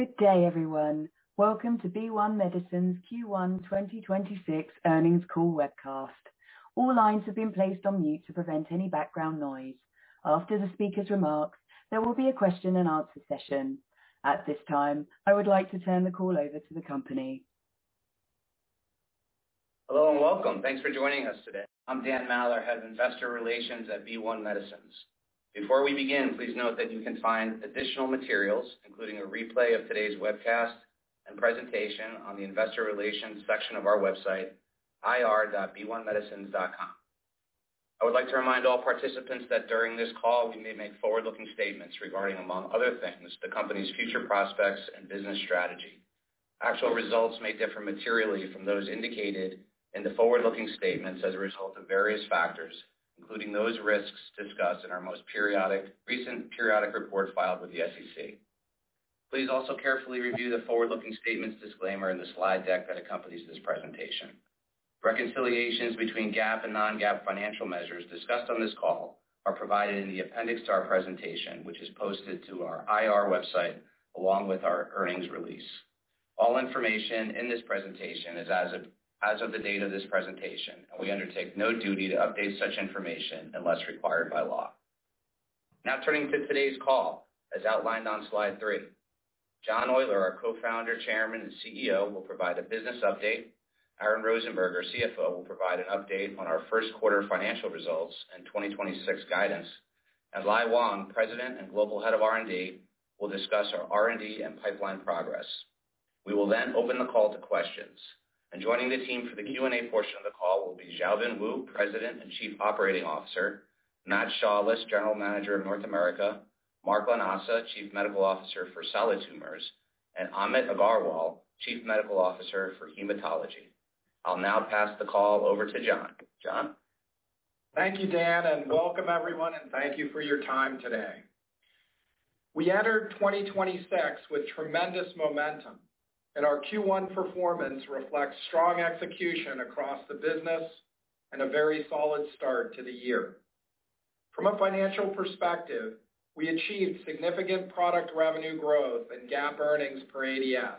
Good day, everyone. Welcome to BeOne Medicines Q1 2026 earnings call webcast. All lines have been placed on mute to prevent any background noise. After the speaker's remarks, there will be a question and answer session. At this time, I would like to turn the call over to the company. Hello and welcome. Thanks for joining us today. I'm Dan Maller, Head of Investor Relations at BeOne Medicines. Before we begin, please note that you can find additional materials, including a replay of today's webcast and presentation on the Investor Relations section of our website, ir.beonemedicines.com. I would like to remind all participants that during this call, we may make forward-looking statements regarding, among other things, the company's future prospects and business strategy. Actual results may differ materially from those indicated in the forward-looking statements as a result of various factors, including those risks discussed in our most recent periodic report filed with the SEC. Please also carefully review the forward-looking statements disclaimer in the slide deck that accompanies this presentation. Reconciliations between GAAP and non-GAAP financial measures discussed on this call are provided in the appendix to our presentation, which is posted to our IR website along with our earnings release. All information in this presentation is as of the date of this presentation, and we undertake no duty to update such information unless required by law. Now turning to today's call, as outlined on slide 3. John Oyler, our co-founder, chairman, and CEO, will provide a business update. Aaron Rosenberger, CFO, will provide an update on our first quarter financial results and 2026 guidance. And Lai Wang, President and Global Head of R&D, will discuss our R&D and pipeline progress. We will then open the call to questions. And joining the team for the Q&A portion of the call will be Xiaobin Wu, President and Chief Operating Officer, Matt Shaulis, General Manager of North America, Mark Lanasa, Chief Medical Officer for Solid Tumors, and Amit Agarwal, Chief Medical Officer for Hematology. I'll now pass the call over to John. John? Thank you, Dan, and welcome everyone, and thank you for your time today. We entered 2026 with tremendous momentum, and our Q1 performance reflects strong execution across the business and a very solid start to the year. From a financial perspective, we achieved significant product revenue growth and GAAP earnings per ADS.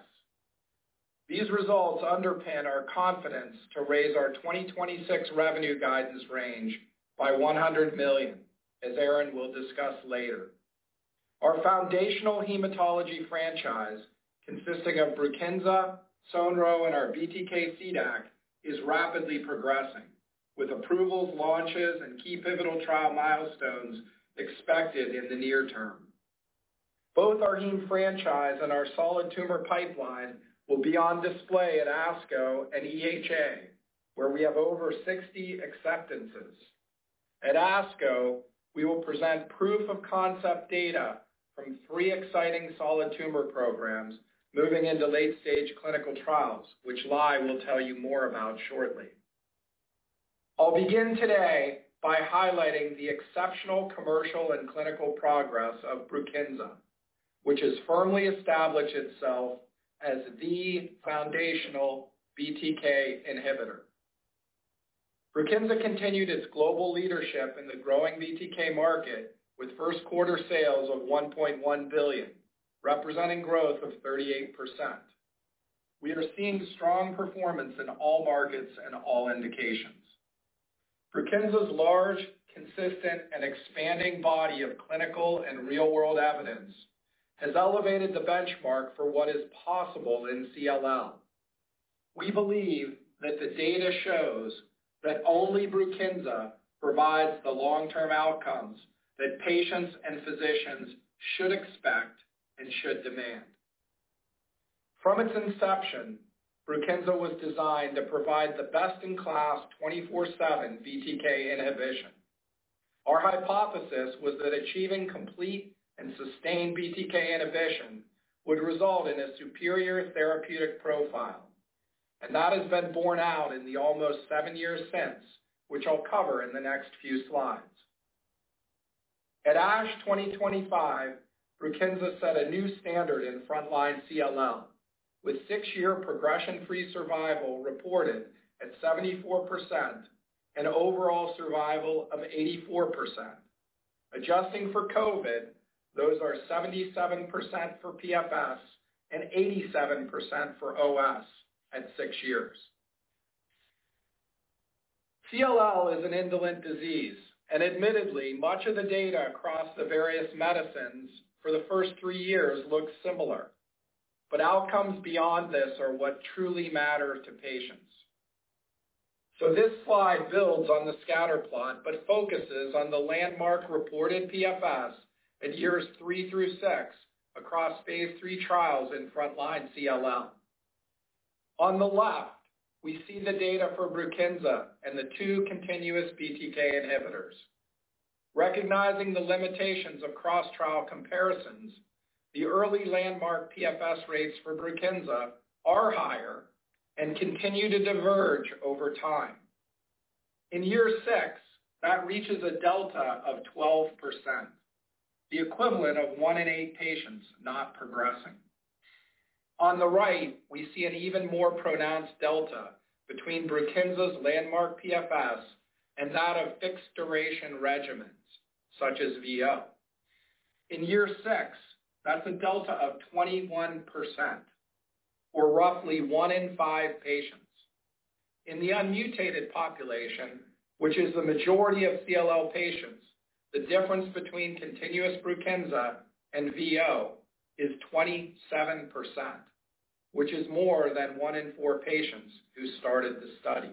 These results underpin our confidence to raise our 2026 revenue guidance range by $100 million, as Aaron will discuss later. Our foundational hematology franchise, consisting of Brukinsa, Sonro, and our BTK CDAC, is rapidly progressing, with approvals, launches, and key pivotal trial milestones expected in the near term. Both our heme franchise and our solid tumor pipeline will be on display at ASCO and EHA, where we have over 60 acceptances. At ASCO, we will present proof of concept data from 3 exciting solid tumor programs moving into late-stage clinical trials, which Lai will tell you more about shortly. I'll begin today by highlighting the exceptional commercial and clinical progress of Brukinsa, which has firmly established itself as the foundational BTK inhibitor. Brukinsa continued its global leadership in the growing BTK market with first quarter sales of $1.1 billion, representing growth of 38%. We are seeing strong performance in all markets and all indications. Brukinsa's large, consistent, and expanding body of clinical and real-world evidence has elevated the benchmark for what is possible in CLL. We believe that the data shows that only Brukinsa provides the long-term outcomes that patients and physicians should expect and should demand. From its inception, Brukinsa was designed to provide the best-in-class 24/7 BTK inhibition. Our hypothesis was that achieving complete and sustained BTK inhibition would result in a superior therapeutic profile, and that has been borne out in the almost 7 years since, which I'll cover in the next few slides. At ASH 2025, Brukinsa set a new standard in frontline CLL, with 6-year progression-free survival reported at 74% and overall survival of 84%. Adjusting for COVID, those are 77% for PFS and 87% for OS at 6 years. CLL is an indolent disease, and admittedly, much of the data across the various medicines for the first 3 years looks similar. But outcomes beyond this are what truly matter to patients. So this slide builds on the scatter plot, but focuses on the landmark reported PFS at years 3 through 6 across phase 3 trials in frontline CLL. On the left, we see the data for Brukinsa and the 2 continuous BTK inhibitors. Recognizing the limitations of cross-trial comparisons, the early landmark PFS rates for Brukinsa are higher and continue to diverge over time. In year 6, that reaches a delta of 12%, the equivalent of 1 in 8 patients not progressing. On the right, we see an even more pronounced delta between Brukinsa's landmark PFS and that of fixed duration regimens, such as VO. In year 6, that's a delta of 21%, or roughly 1 in 5 patients. In the unmutated population, which is the majority of CLL patients, the difference between continuous Brukinsa and VO is 27%, which is more than 1 in 4 patients who started the study.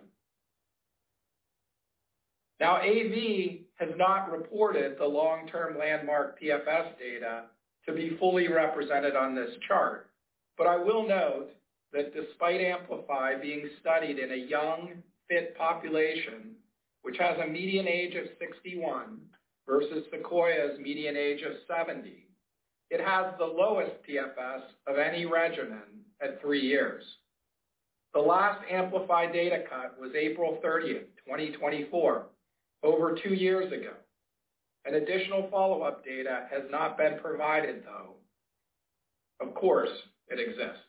Now, AV has not reported the long-term landmark PFS data to be fully represented on this chart, but I will note that despite Amplify being studied in a young, fit population, which has a median age of 61 versus Sequoia's median age of 70, it has the lowest PFS of any regimen at 3 years. The last Amplify data cut was April 30th, 2024, over 2 years ago. And additional follow-up data has not been provided, though. Of course, it exists.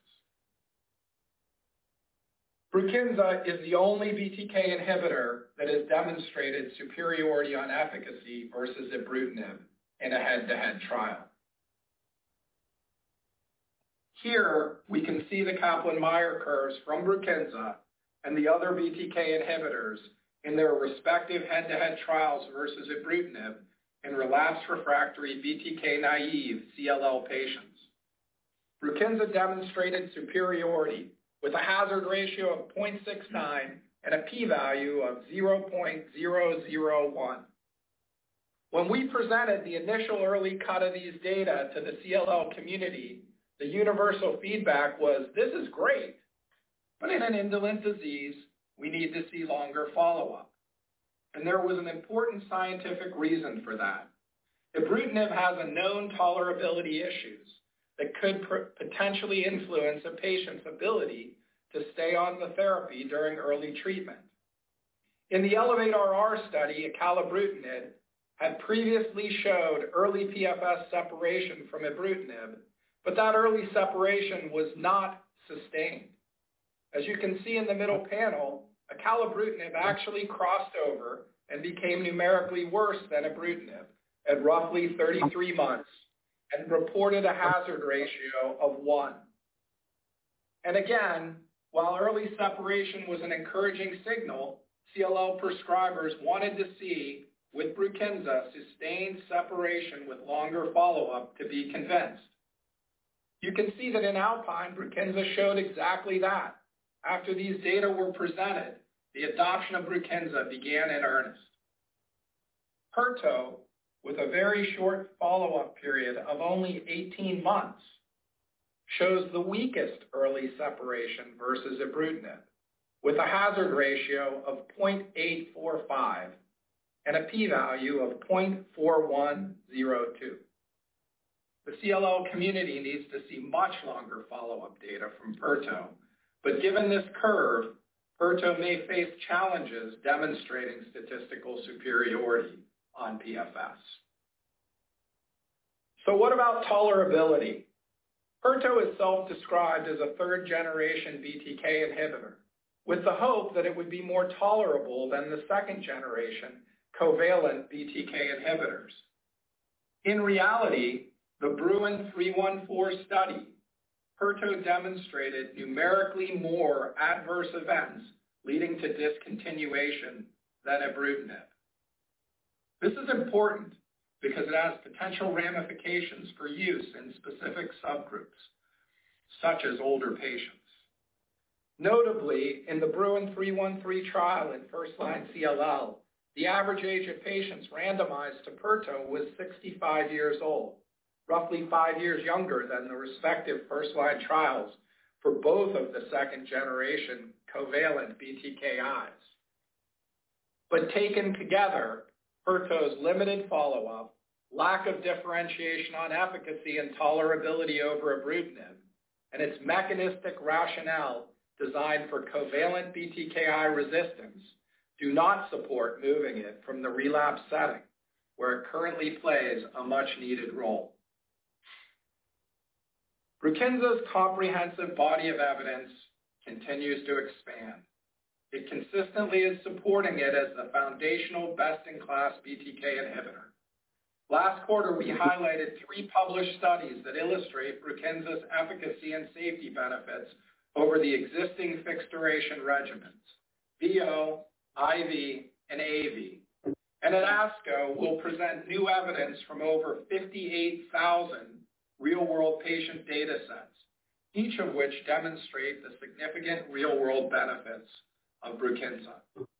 Brukinsa is the only BTK inhibitor that has demonstrated superiority on efficacy versus ibrutinib in a head-to-head trial. Here, we can see the Kaplan-Meier curves from Brukinsa and the other BTK inhibitors in their respective head-to-head trials versus ibrutinib in relapsed refractory BTK-naive CLL patients. Brukinsa demonstrated superiority with a hazard ratio of 0.69 and a p-value of 0.001. When we presented the initial early cut of these data to the CLL community, the universal feedback was, this is great, but in an indolent disease, we need to see longer follow-up. And there was an important scientific reason for that. Ibrutinib has a known tolerability issues that could potentially influence a patient's ability to stay on the therapy during early treatment. In the ELEVATE-RR study, acalabrutinib had previously showed early PFS separation from ibrutinib, but that early separation was not sustained. As you can see in the middle panel, acalabrutinib actually crossed over and became numerically worse than ibrutinib at roughly 33 months and reported a hazard ratio of 1. And again, while early separation was an encouraging signal, CLL prescribers wanted to see, with Brukinsa, sustained separation with longer follow-up to be convinced. You can see that in Alpine, Brukinsa showed exactly that. After these data were presented, the adoption of Brukinsa began in earnest. Perto, with a very short follow-up period of only 18 months, shows the weakest early separation versus ibrutinib, with a hazard ratio of 0.845 and a p-value of 0.4102. The CLL community needs to see much longer follow-up data from Perto, but given this curve, Perto may face challenges demonstrating statistical superiority on PFS. So what about tolerability? Perto is self-described as a third-generation BTK inhibitor, with the hope that it would be more tolerable than the second-generation covalent BTK inhibitors. In reality, the Bruin 314 study, Pirto demonstrated numerically more adverse events leading to discontinuation than ibrutinib. This is important because it has potential ramifications for use in specific subgroups, such as older patients. Notably, in the Bruin 313 trial in first-line CLL, the average age of patients randomized to Pirto was 65 years old, roughly 5 years younger than the respective first-line trials for both of the second-generation covalent BTKIs. But taken together, Pirto's limited follow-up, lack of differentiation on efficacy and tolerability over ibrutinib, and its mechanistic rationale designed for covalent BTKI resistance do not support moving it from the relapse setting, where it currently plays a much-needed role. Brukinza's comprehensive body of evidence continues to expand. It consistently is supporting it as the foundational best-in-class BTK inhibitor. Last quarter, we highlighted 3 published studies that illustrate Brukinza's efficacy and safety benefits over the existing fixed-duration regimens, VO, IV, and AV. And at ASCO, we'll present new evidence from over 58,000 real-world patient data sets, each of which demonstrate the significant real-world benefits of Brukinza.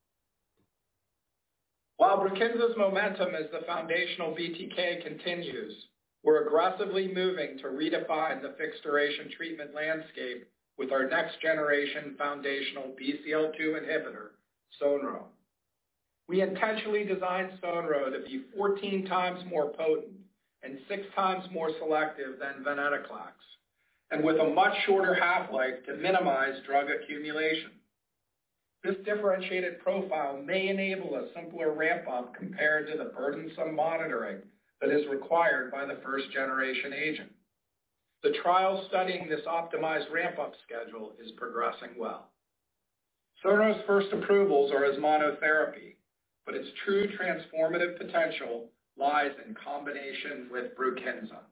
While Brukinza's momentum as the foundational BTK continues, we're aggressively moving to redefine the fixed-duration treatment landscape with our next-generation foundational BCL2 inhibitor, Sonro. We intentionally designed Sonro to be 14 times more potent and 6 times more selective than venetoclax, and with a much shorter half-life to minimize drug accumulation. This differentiated profile may enable a simpler ramp-up compared to the burdensome monitoring that is required by the first-generation agent. The trial studying this optimized ramp-up schedule is progressing well. Sonro's first approvals are as monotherapy, but its true transformative potential lies in combination with Brukinza.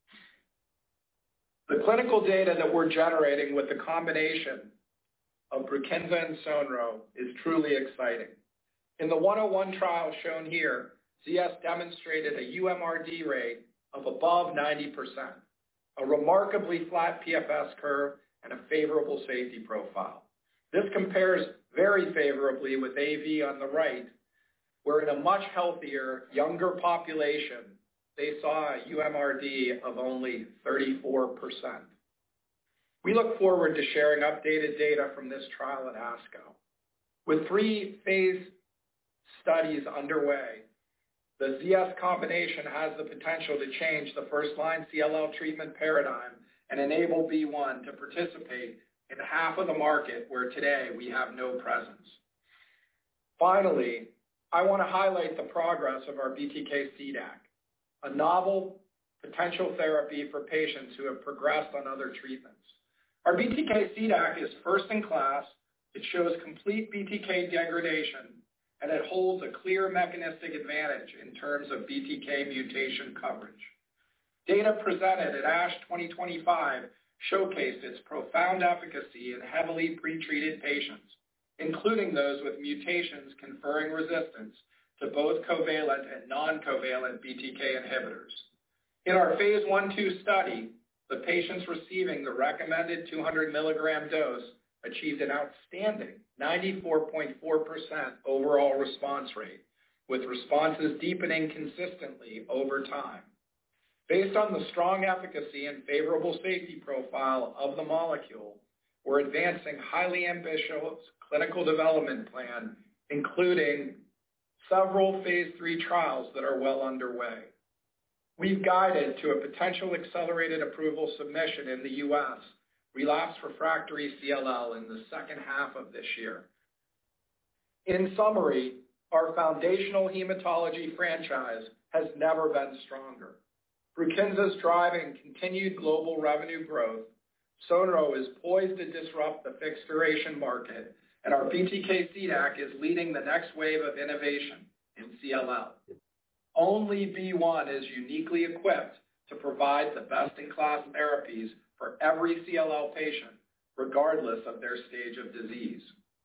The clinical data that we're generating with the combination of Brukinza and Sonro is truly exciting. In the 101 trial shown here, ZS demonstrated a UMRD rate of above 90%, a remarkably flat PFS curve, and a favorable safety profile. This compares very favorably with AV on the right, where in a much healthier, younger population, they saw a UMRD of only 34%. We look forward to sharing updated data from this trial at ASCO. With 3 phase studies underway, the ZS combination has the potential to change the first-line CLL treatment paradigm and enable B1 to participate in half of the market where today we have no presence. Finally, I want to highlight the progress of our BTK CDAC, a novel potential therapy for patients who have progressed on other treatments. Our BTK CDAC is first in class, it shows complete BTK degradation, and it holds a clear mechanistic advantage in terms of BTK mutation coverage. Data presented at ASH 2025 showcased its profound efficacy in heavily pretreated patients, including those with mutations conferring resistance to both covalent and non-covalent BTK inhibitors. In our phase 1/2 study, the patients receiving the recommended 200 milligram dose achieved an outstanding 94.4% overall response rate, with responses deepening consistently over time. Based on the strong efficacy and favorable safety profile of the molecule, we're advancing highly ambitious clinical development plan, including several phase 3 trials that are well underway. We've guided to a potential accelerated approval submission in the U.S., relapsed refractory CLL, in the second half of this year. In summary, our foundational hematology franchise has never been stronger. Brukinza's driving continued global revenue growth. Sonro is poised to disrupt the fixed duration market, and our BTK CDAC is leading the next wave of innovation in CLL. Only B1 is uniquely equipped to provide the best-in-class therapies for every CLL patient, regardless of their stage of disease.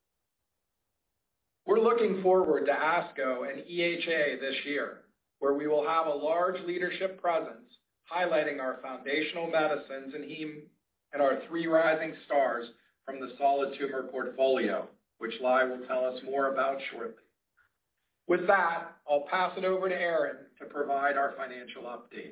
We're looking forward to ASCO and EHA this year, where we will have a large leadership presence highlighting our foundational medicines in heme and our 3 rising stars from the solid tumor portfolio, which Lai will tell us more about shortly. With that, I'll pass it over to Aaron to provide our financial update.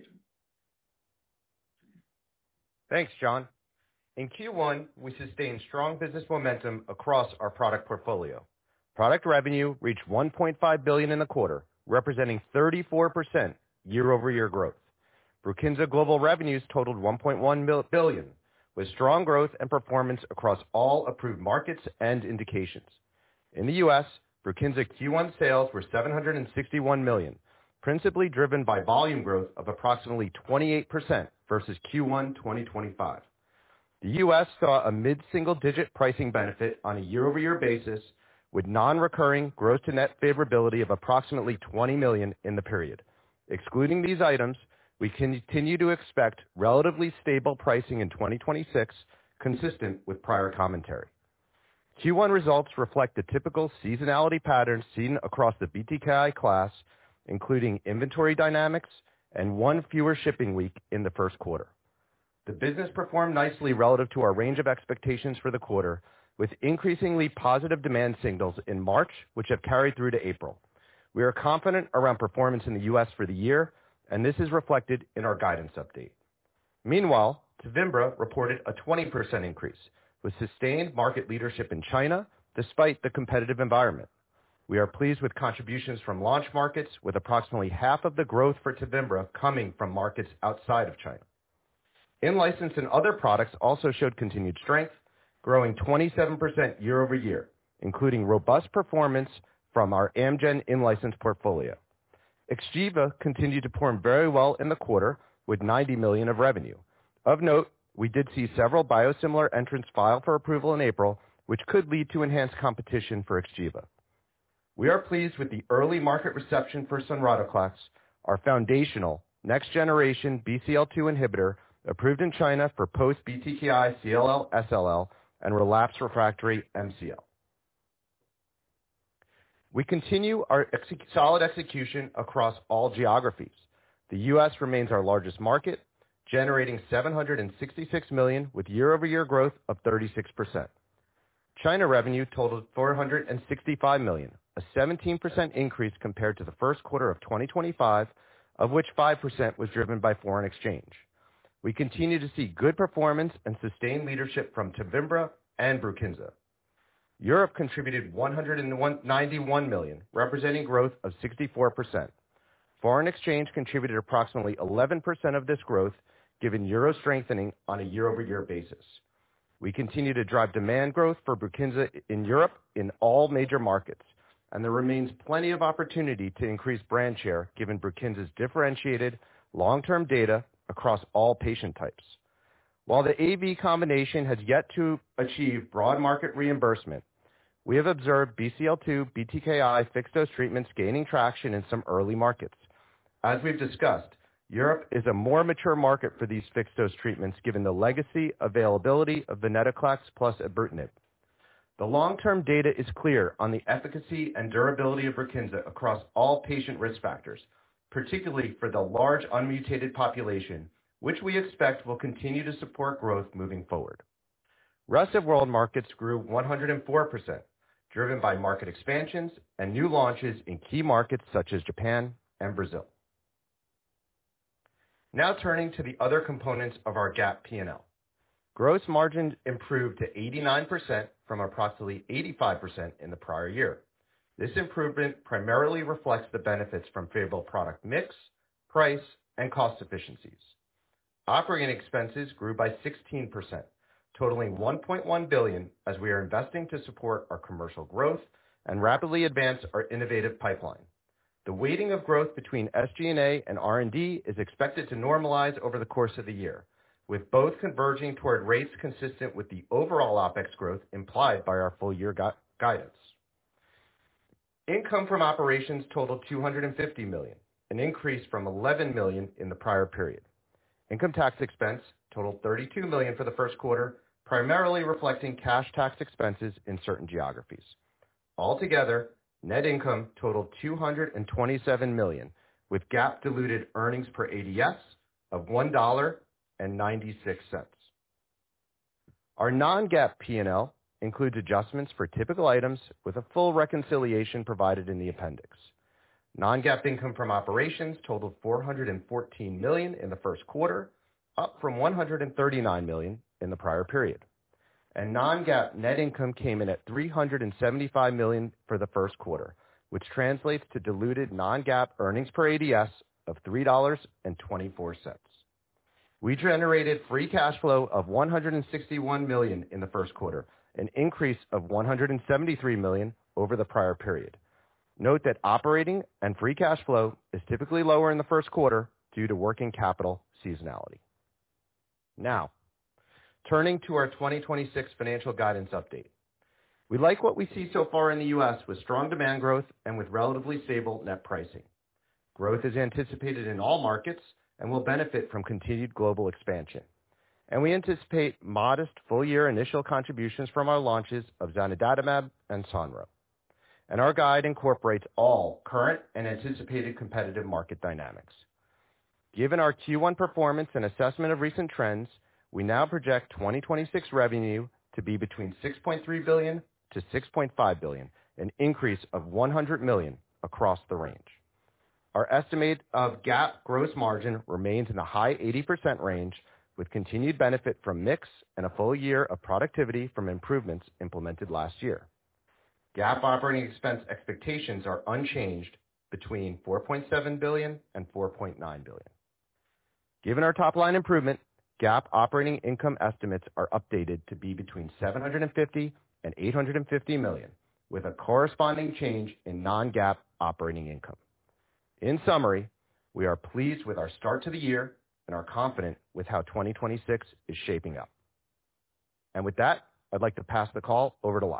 Thanks, John. In Q1, we sustained strong business momentum across our product portfolio. Product revenue reached $1.5 billion in the quarter, representing 34% year-over-year growth. Brukinsa global revenues totaled $1.1 billion, with strong growth and performance across all approved markets and indications. In the U.S., Brukinsa Q1 sales were $761 million, principally driven by volume growth of approximately 28% versus Q1 2025. The U.S. saw a mid-single-digit pricing benefit on a year-over-year basis, with non-recurring gross-to-net favorability of approximately $20 million in the period. Excluding these items, we continue to expect relatively stable pricing in 2026, consistent with prior commentary. Q1 results reflect the typical seasonality patterns seen across the BTKI class, including inventory dynamics and 1 fewer shipping week in the first quarter. The business performed nicely relative to our range of expectations for the quarter, with increasingly positive demand signals in March, which have carried through to April. We are confident around performance in the U.S. for the year, and this is reflected in our guidance update. Meanwhile, Tevimbra reported a 20% increase, with sustained market leadership in China despite the competitive environment. We are pleased with contributions from launch markets, with approximately half of the growth for Tevimbra coming from markets outside of China. In-license and other products also showed continued strength, growing 27% year-over-year, including robust performance from our Amgen in-license portfolio. Xgeva continued to perform very well in the quarter, with $90 million of revenue. Of note, we did see several biosimilar entrants file for approval in April, which could lead to enhanced competition for Xgeva. We are pleased with the early market reception for sonrotoclax, our foundational next-generation BCL-2 inhibitor approved in China for post-BTKI CLL, SLL, and relapsed refractory MCL. We continue our solid execution across all geographies. The U.S. remains our largest market, generating $766 million with year-over-year growth of 36%. China revenue totaled $465 million, a 17% increase compared to the first quarter of 2025, of which 5% was driven by foreign exchange. We continue to see good performance and sustained leadership from Tevimbra and Brukinsa. Europe contributed $191 million, representing growth of 64%. Foreign exchange contributed approximately 11% of this growth, given euro strengthening on a year-over-year basis. We continue to drive demand growth for Brukinsa in Europe in all major markets, and there remains plenty of opportunity to increase brand share given Brukinsa's differentiated long-term data across all patient types. While the AV combination has yet to achieve broad market reimbursement, we have observed BCL-2 BTKI fixed-dose treatments gaining traction in some early markets. As we've discussed, Europe is a more mature market for these fixed-dose treatments given the legacy availability of venetoclax plus ibrutinib. The long-term data is clear on the efficacy and durability of Brukinsa across all patient risk factors, particularly for the large unmutated population, which we expect will continue to support growth moving forward. Rest of world markets grew 104%, driven by market expansions and new launches in key markets such as Japan and Brazil. Now turning to the other components of our GAAP P&L. Gross margin improved to 89% from approximately 85% in the prior year. This improvement primarily reflects the benefits from favorable product mix, price, and cost efficiencies. Operating expenses grew by 16%, totaling $1.1 billion as we are investing to support our commercial growth and rapidly advance our innovative pipeline. The weighting of growth between SG&A and R&D is expected to normalize over the course of the year, with both converging toward rates consistent with the overall OpEx growth implied by our full-year guidance. Income from operations totaled $250 million, an increase from $11 million in the prior period. Income tax expense totaled $32 million for the first quarter, primarily reflecting cash tax expenses in certain geographies. Altogether, net income totaled $227 million, with GAAP diluted earnings per ADS of $1.96. Our non-GAAP P&L includes adjustments for typical items with a full reconciliation provided in the appendix. Non-GAAP income from operations totaled $414 million in the first quarter, up from $139 million in the prior period. And non-GAAP net income came in at $375 million for the first quarter, which translates to diluted non-GAAP earnings per ADS of $3.24. We generated free cash flow of $161 million in the first quarter, an increase of $173 million over the prior period. Note that operating and free cash flow is typically lower in the first quarter due to working capital seasonality. Now, turning to our 2026 financial guidance update. We like what we see so far in the U.S. with strong demand growth and with relatively stable net pricing. Growth is anticipated in all markets and will benefit from continued global expansion. And we anticipate modest full-year initial contributions from our launches of zanidatamab and sonro. And our guide incorporates all current and anticipated competitive market dynamics. Given our Q1 performance and assessment of recent trends, we now project 2026 revenue to be between $6.3 billion to $6.5 billion, an increase of $100 million across the range. Our estimate of GAAP gross margin remains in the high 80% range, with continued benefit from mix and a full year of productivity from improvements implemented last year. GAAP operating expense expectations are unchanged between $4.7 billion and $4.9 billion. Given our top-line improvement, GAAP operating income estimates are updated to be between $750 and $850 million, with a corresponding change in non-GAAP operating income. In summary, we are pleased with our start to the year and are confident with how 2026 is shaping up. And with that, I'd like to pass the call over to Lai.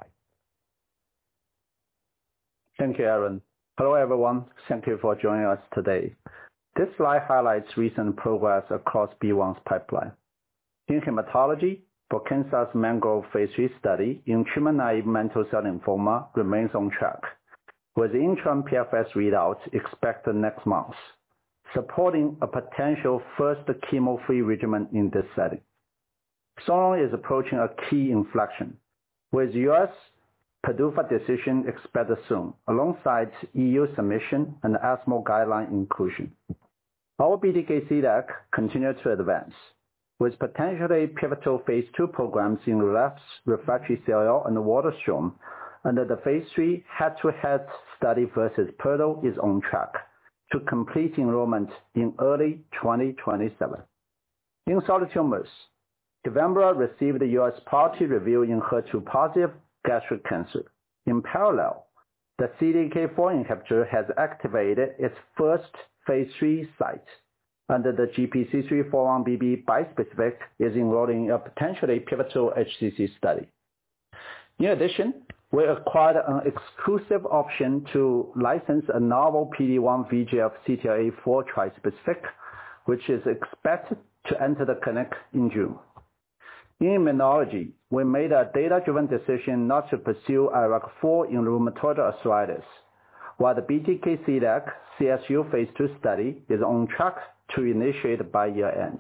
Thank you, Aaron. Hello, everyone. Thank you for joining us today. This slide highlights recent progress across BeOne's pipeline. In hematology, Brukinsa's MANGROVE phase 3 study in treatment-naive mantle cell lymphoma remains on track, with interim PFS readouts expected next month, supporting a potential first chemo-free regimen in this setting. sonro is approaching a key inflection, with U.S. PDUFA decision expected soon, alongside EU submission and ESMO guideline inclusion. Our BTK CDAC continued to advance, with potentially pivotal phase 2 programs in relapsed refractory CLL and Waldenström, and the phase 3 head-to-head study versus Pirto is on track to complete enrollment in early 2027. In solid tumors, Tevimbra received the U.S. priority review in HER2-positive gastric cancer. In parallel, the CDK4 inhibitor has activated its first phase 3 site, and the GPC3-41BB bispecific is enrolling a potentially pivotal HCC study. In addition, we acquired an exclusive option to license a novel PD-1 VEGF CTLA-4 trispecific, which is expected to enter the clinic in June. In immunology, we made a data-driven decision not to pursue IRAK4 in rheumatoid arthritis, while the BTK CDAC CSU phase 2 study is on track to initiate by year-end.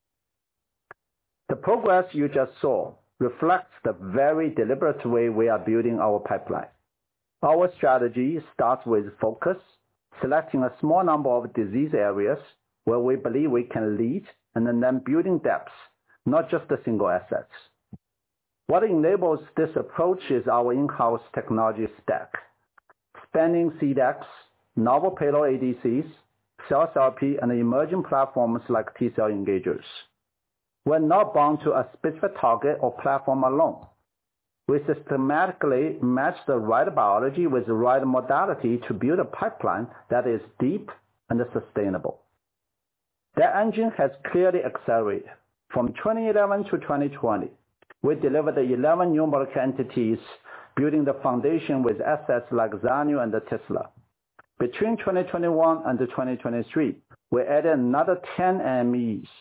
The progress you just saw reflects the very deliberate way we are building our pipeline. Our strategy starts with focus, selecting a small number of disease areas where we believe we can lead, and then building depth, not just the single assets. What enables this approach is our in-house technology stack, spanning CDACs, novel payload ADCs, cell therapy, and emerging platforms like T-cell engagers. We're not bound to a specific target or platform alone. We systematically match the right biology with the right modality to build a pipeline that is deep and sustainable. That engine has clearly accelerated. From 2011 to 2020, we delivered 11 new molecular entities, building the foundation with assets like Zanu and Tisla. Between 2021 and 2023, we added another 10 NMEs,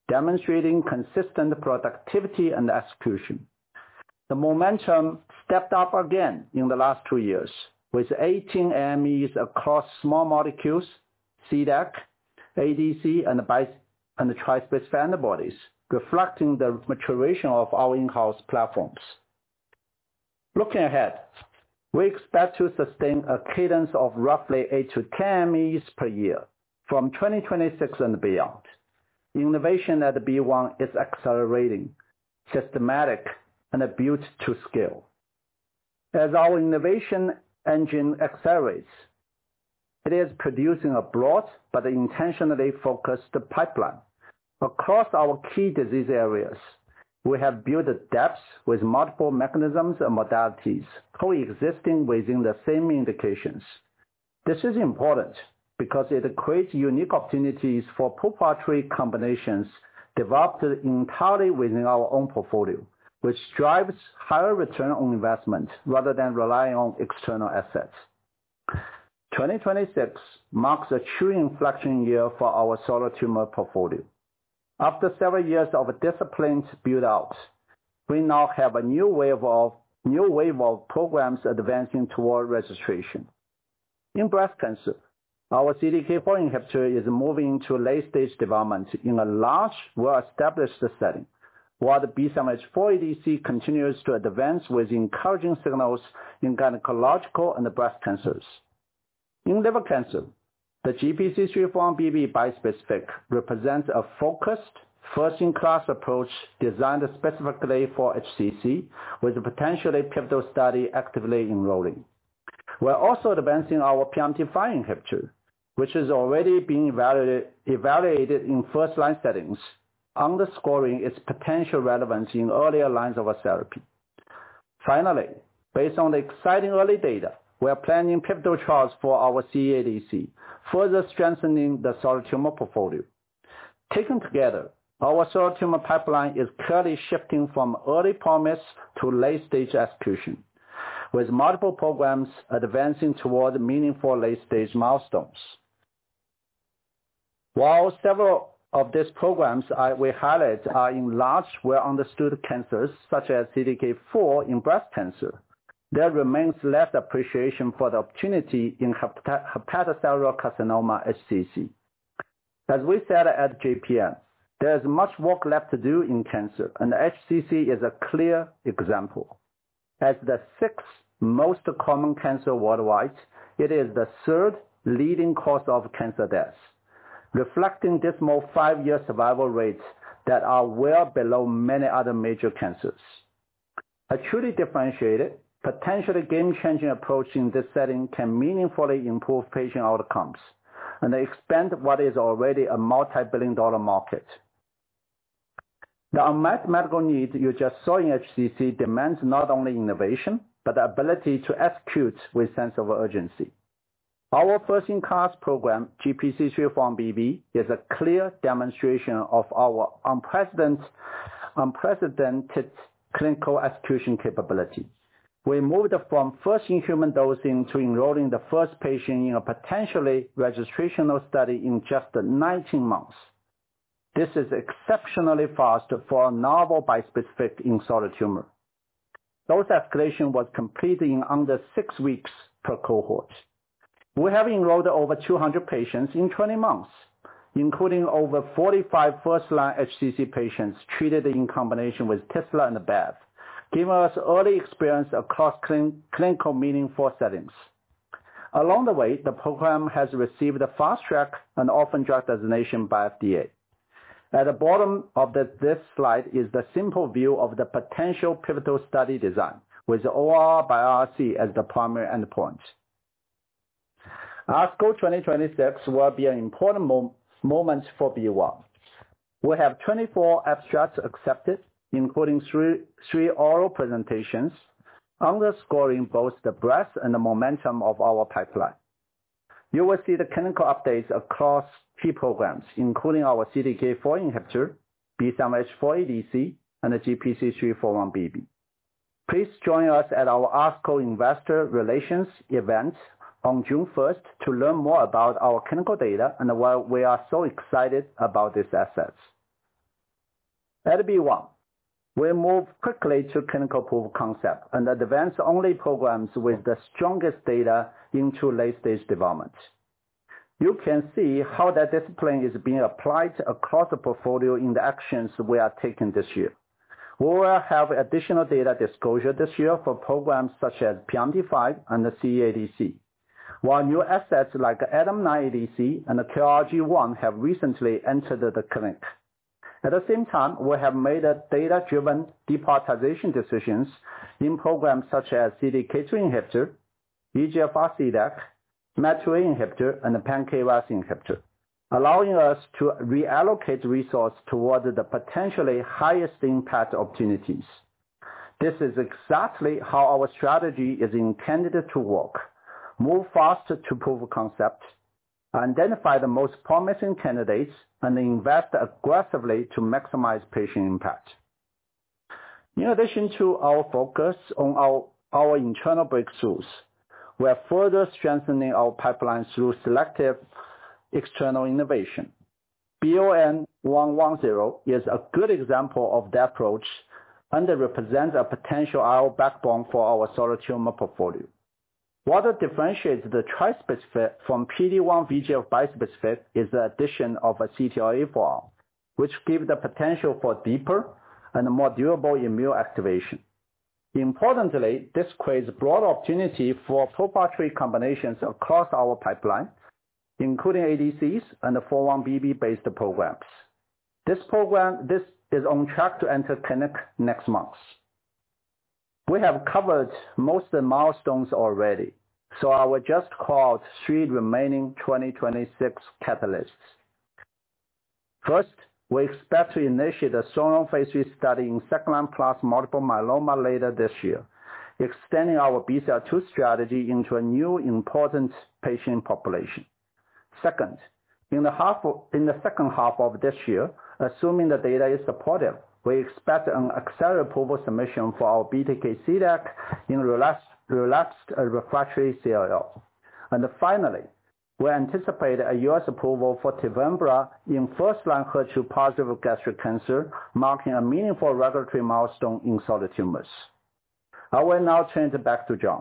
demonstrating consistent productivity and execution. The momentum stepped up again in the last 2 years, with 18 AMEs across small molecules, CDAC, ADC, and trispecific antibodies, reflecting the maturation of our in-house platforms. Looking ahead, we expect to sustain a cadence of roughly 8 to 10 AMEs per year from 2026 and beyond. Innovation at B1 is accelerating, systematic, and built to scale. As our innovation engine accelerates, it is producing a broad but intentionally focused pipeline. Across our key disease areas, we have built depth with multiple mechanisms and modalities coexisting within the same indications. This is important because it creates unique opportunities for proprietary combinations developed entirely within our own portfolio, which drives higher return on investment rather than relying on external assets. 2026 marks a true inflection year for our solid tumor portfolio. After several years of disciplined build-out, we now have a new wave of programs advancing toward registration. In breast cancer, our CDK4 inhibitor is moving into late-stage development in a large, well-established setting, while the B7-H4 ADC continues to advance with encouraging signals in gynecological and breast cancers. In liver cancer, the GPC3-41BB bispecific represents a focused, first-in-class approach designed specifically for HCC, with a potentially pivotal study actively enrolling. We're also advancing our PRMT5 inhibitor, which is already being evaluated in first-line settings, underscoring its potential relevance in earlier lines of therapy. Finally, based on the exciting early data, we are planning pivotal trials for our CEADC, further strengthening the solid tumor portfolio. Taken together, our solid tumor pipeline is clearly shifting from early promise to late-stage execution, with multiple programs advancing toward meaningful late-stage milestones. While several of these programs we highlight are in large, well-understood cancers, such as CDK4 in breast cancer, there remains less appreciation for the opportunity in hepatocellular carcinoma, HCC. As we said at JPM, there is much work left to do in cancer, and HCC is a clear example. As the sixth most common cancer worldwide, it is the third leading cause of cancer deaths, reflecting dismal 5-year survival rates that are well below many other major cancers. A truly differentiated, potentially game-changing approach in this setting can meaningfully improve patient outcomes and expand what is already a multi-billion-dollar market. The unmet medical need you just saw in HCC demands not only innovation, but the ability to execute with sense of urgency. Our first-in-class program, GPC3-41BB, is a clear demonstration of our unprecedented clinical execution capability. We moved from first-in-human dosing to enrolling the first patient in a potentially registrational study in just 19 months. This is exceptionally fast for a novel bispecific in solid tumor. Dose escalation was completed in under 6 weeks per cohort. We have enrolled over 200 patients in 20 months, including over 45 first-line HCC patients treated in combination with Tisla and Bev, giving us early experience across clinical meaningful settings. Along the way, the program has received a Fast Track and Orphan Drug designation by FDA. At the bottom of this slide is the simple view of the potential pivotal study design, with ORR by RC as the primary endpoint. ASCO 2026 will be an important moment for B1. We have 24 abstracts accepted, including three oral presentations, underscoring both the breadth and the momentum of our pipeline. You will see the clinical updates across key programs, including our CDK4 inhibitor, B7-H4 ADC, and the GPC3-41BB. Please join us at our ASCO Investor Relations event on June 1st to learn more about our clinical data and why we are so excited about these assets. At B1, we move quickly to clinical proof of concept and advance only programs with the strongest data into late-stage development. You can see how that discipline is being applied across the portfolio in the actions we are taking this year. We will have additional data disclosure this year for programs such as PRMT5 and the CEADC, while new assets like ADAM9 ADC and the KRG1 have recently entered the clinic. At the same time, we have made data-driven deprioritization decisions in programs such as CDK2 inhibitor, EGFR CDAC, MAT2A inhibitor, and the pan-KRAS inhibitor, allowing us to reallocate resources toward the potentially highest impact opportunities. This is exactly how our strategy is intended to work. Move fast to proof of concept, identify the most promising candidates, and invest aggressively to maximize patient impact. In addition to our focus on our internal breakthroughs, we are further strengthening our pipeline through selective external innovation. BON-110 is a good example of that approach and represents a potential IO backbone for our solid tumor portfolio. What differentiates the trispecific from PD-1 VEGF bispecific is the addition of a CTLA-4, which gives the potential for deeper and more durable immune activation. Importantly, this creates broad opportunity for proprietary combinations across our pipeline, including ADCs and the 4-1BB-based programs. This is on track to enter clinic next month. We have covered most of the milestones already, so I will just call out 3 remaining 2026 catalysts. First, we expect to initiate a SOLON phase 3 study in second-line plus multiple myeloma later this year, extending our BCL-2 strategy into a new important patient population. Second, in the second half of this year, assuming the data is supportive, we expect an accelerated approval submission for our BTK CDAC in relapsed refractory CLL. And finally, we anticipate a U.S. approval for TEVIMBRA in first-line HER2-positive gastric cancer, marking a meaningful regulatory milestone in solid tumors. I will now turn it back to John.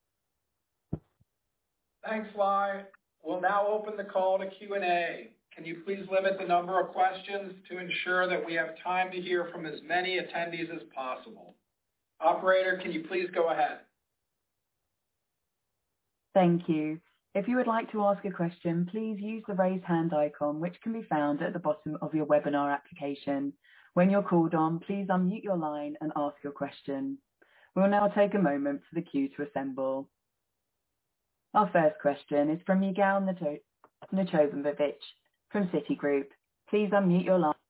Thanks, Lai. We'll now open the call to Q&A. Can you please limit the number of questions to ensure that we have time to hear from as many attendees as possible? Operator, can you please go ahead? Thank you. If you would like to ask a question, please use the raise hand icon, which can be found at the bottom of your webinar application. When you're called on, please unmute your line and ask your question. We'll now take a moment for the queue to assemble. Our first question is from Yigal Nochomovitz from Citigroup. Please unmute your line.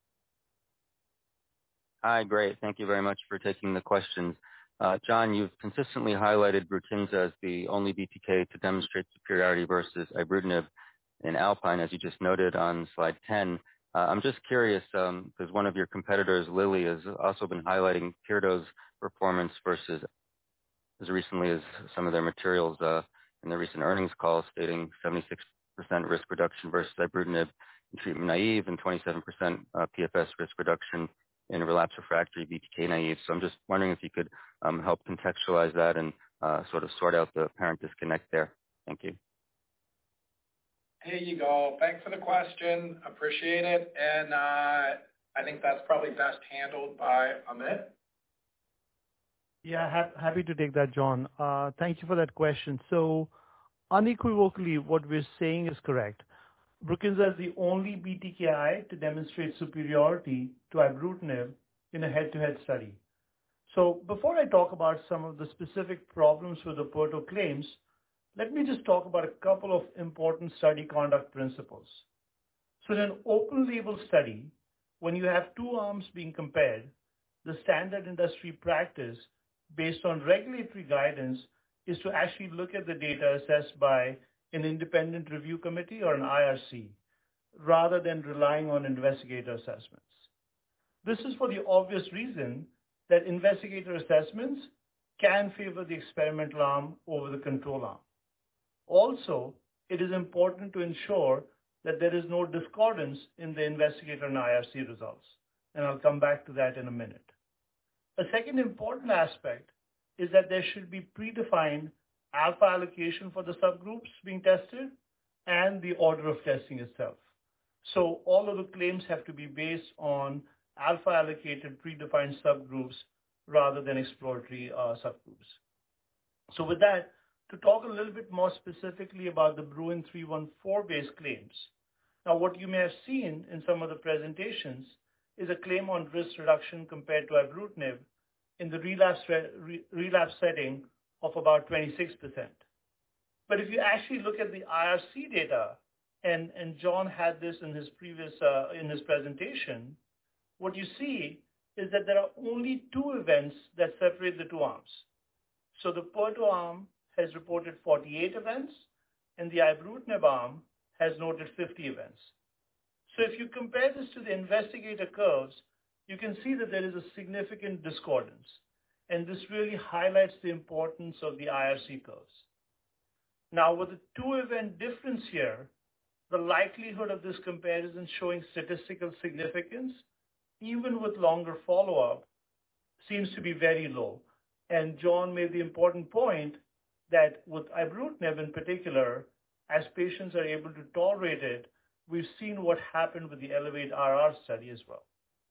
Hi, great. Thank you very much for taking the questions. John, you've consistently highlighted BRUKINSA as the only BTK to demonstrate superiority versus ibrutinib in ALPINE, as you just noted on slide 10. I'm just curious, because one of your competitors, Lilly, has also been highlighting Pirto's performance versus as recently as some of their materials in the recent earnings call, stating 76% risk reduction versus ibrutinib in treatment naive and 27% PFS risk reduction in relapse refractory BTK naive. So I'm just wondering if you could help contextualize that and sort of sort out the apparent disconnect there. Thank you. Hey, Yigal. Thanks for the question. Appreciate it. And I think that's probably best handled by Amit. Yeah, happy to take that, John. Thank you for that question. So unequivocally, what we're saying is correct. BRUKINSA is the only BTKI to demonstrate superiority to ibrutinib in a head-to-head study. So before I talk about some of the specific problems with the Pirto claims, let me just talk about a couple of important study conduct principles. So in an open-label study, when you have 2 arms being compared, the standard industry practice based on regulatory guidance is to actually look at the data assessed by an independent review committee or an IRC, rather than relying on investigator assessments. This is for the obvious reason that investigator assessments can favor the experimental arm over the control arm. Also, it is important to ensure that there is no discordance in the investigator and IRC results. and I'll come back to that in a minute. A second important aspect is that there should be predefined alpha allocation for the subgroups being tested and the order of testing itself. So all of the claims have to be based on alpha allocated predefined subgroups rather than exploratory subgroups. So with that, to talk a little bit more specifically about the Bruin 314 based claims. Now, what you may have seen in some of the presentations is a claim on risk reduction compared to ibrutinib in the relapse setting of about 26%. But if you actually look at the IRC data, and John had this in his previous in his presentation, what you see is that there are only 2 events that separate the 2 arms. So the Perto arm has reported 48 events, and the ibrutinib arm has noted 50 events. So if you compare this to the investigator curves, you can see that there is a significant discordance, and this really highlights the importance of the IRC curves. Now, with the 2-event difference here, the likelihood of this comparison showing statistical significance, even with longer follow-up, seems to be very low. And John made the important point that with ibrutinib in particular, as patients are able to tolerate it, we've seen what happened with the Elevate-RR study as well.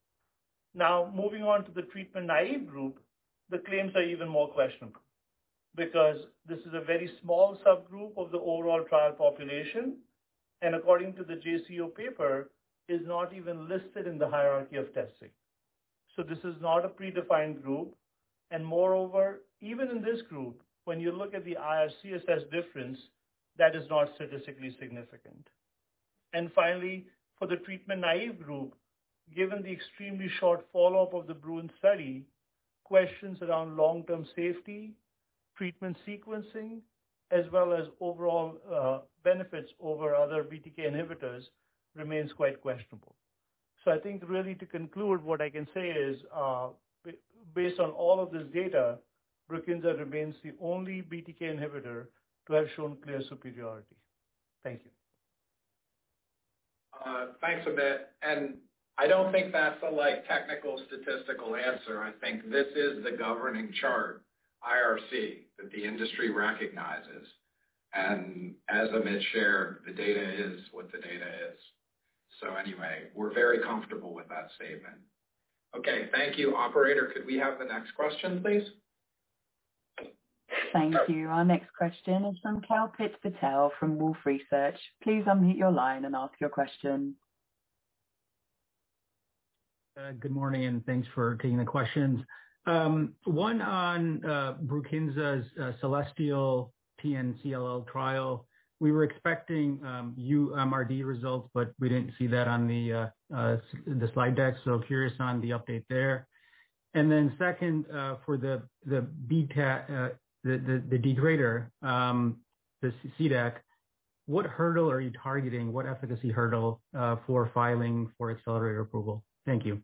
Now, moving on to the treatment-naive group, the claims are even more questionable because this is a very small subgroup of the overall trial population, and according to the JCO paper, is not even listed in the hierarchy of testing. So this is not a predefined group, and moreover, even in this group, when you look at the IRC-assessed difference, that is not statistically significant. And finally, for the treatment-naive group, given the extremely short follow-up of the Bruin study, questions around long-term safety, treatment sequencing, as well as overall benefits over other BTK inhibitors remains quite questionable. So I think really to conclude, what I can say is, based on all of this data, Brukinsa remains the only BTK inhibitor to have shown clear superiority. Thank you. Thanks, Amit. And I don't think that's a technical statistical answer. I think this is the governing chart, IRC, that the industry recognizes. And as Amit shared, the data is what the data is. So anyway, we're very comfortable with that statement. Okay, thank you. Operator, could we have the next question, please? Thank you. Our next question is from Kalpit Patel from Wolfe Research. Please unmute your line and ask your question. Good morning, and thanks for taking the questions. One on Brukinsa's Celestial PN-CLL trial. We were expecting UMRD results, but we didn't see that on the slide deck, so curious on the update there. And then second, for the beta, the degrader, the CDAC, what hurdle are you targeting? What efficacy hurdle for filing for accelerated approval? Thank you.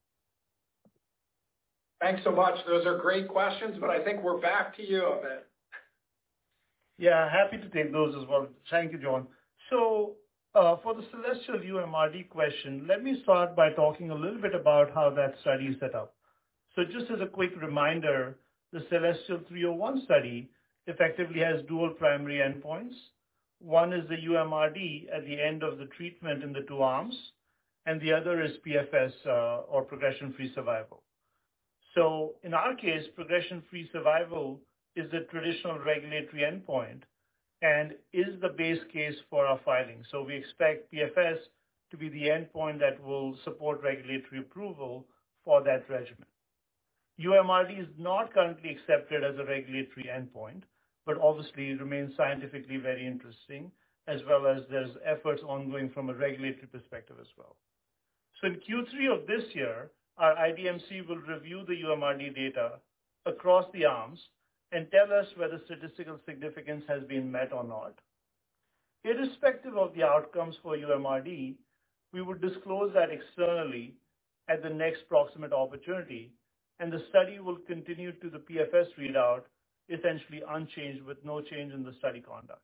Thanks so much. Those are great questions, but I think we're back to you, Amit. Yeah, happy to take those as well. Thank you, John. So for the Celestial UMRD question, let me start by talking a little bit about how that study is set up. So just as a quick reminder, the Celestial 301 study effectively has dual primary endpoints. One is the UMRD at the end of the treatment in the 2 arms, and the other is PFS or progression-free survival. So in our case, progression-free survival is the traditional regulatory endpoint and is the base case for our filing. So we expect PFS to be the endpoint that will support regulatory approval for that regimen. UMRD is not currently accepted as a regulatory endpoint, but obviously remains scientifically very interesting, as well as there's efforts ongoing from a regulatory perspective as well. So in Q3 of this year, our IDMC will review the UMRD data across the arms and tell us whether statistical significance has been met or not. Irrespective of the outcomes for UMRD, we would disclose that externally at the next proximate opportunity, and the study will continue to the PFS readout essentially unchanged with no change in the study conduct.